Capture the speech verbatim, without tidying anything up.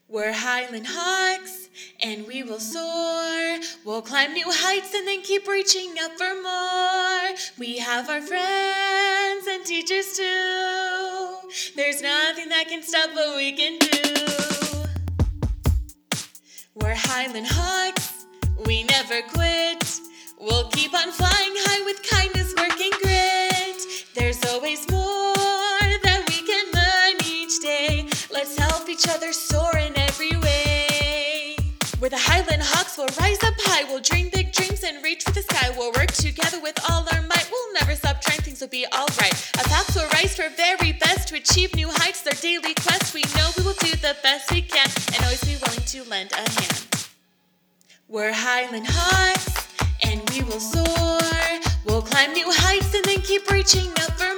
We're Highland Hawks, and we will soar. We'll climb new heights and then keep reaching up for more. We have our friends and teachers too. There's nothing that can stop what we can do. We're Highland Hawks, we never quit. We'll keep on flying high with kindness, work, and grit. There's always more that we can learn each day. Let's help each other soar in every way. We're the Highland Hawks, we'll rise up high. We'll dream big dreams and reach for the sky. We'll work together with all our might. We'll never stop trying, things will be alright. Our paths will rise for very best to achieve new heights. Their daily quest, we know we will do the best we can and always be willing to lend a hand. We're Highland Hawks, and we will soar. We'll climb new heights and then keep reaching up for